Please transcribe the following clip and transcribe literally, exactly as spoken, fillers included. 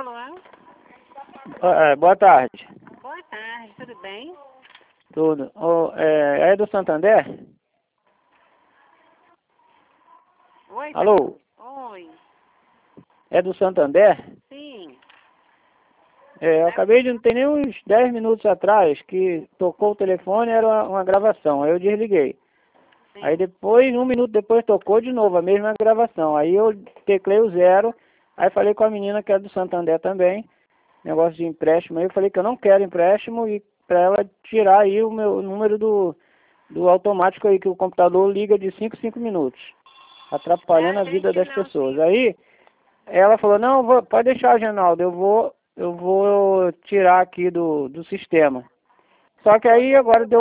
Alô? Ah, é, boa tarde. Boa tarde, tudo bem? Tudo. Oh, é, é do Santander? Oi, Alô? Oi, É do Santander? sim. É, eu acabei de, não tem nem uns dez minutos atrás, que tocou o telefone, era uma, uma gravação, aí eu desliguei. Sim. Aí depois, um minuto depois, tocou de novo a mesma gravação. Aí eu teclei o zero, aí falei com a menina que é do Santander também, negócio de empréstimo, aí eu falei que eu não quero empréstimo e para ela tirar aí o meu número do, do automático aí, que o computador liga de cinco em cinco minutos, atrapalhando a vida das pessoas. Aí ela falou, não, vou, pode deixar, Genaldo, eu vou, eu vou tirar aqui do, do sistema. Só que aí agora deu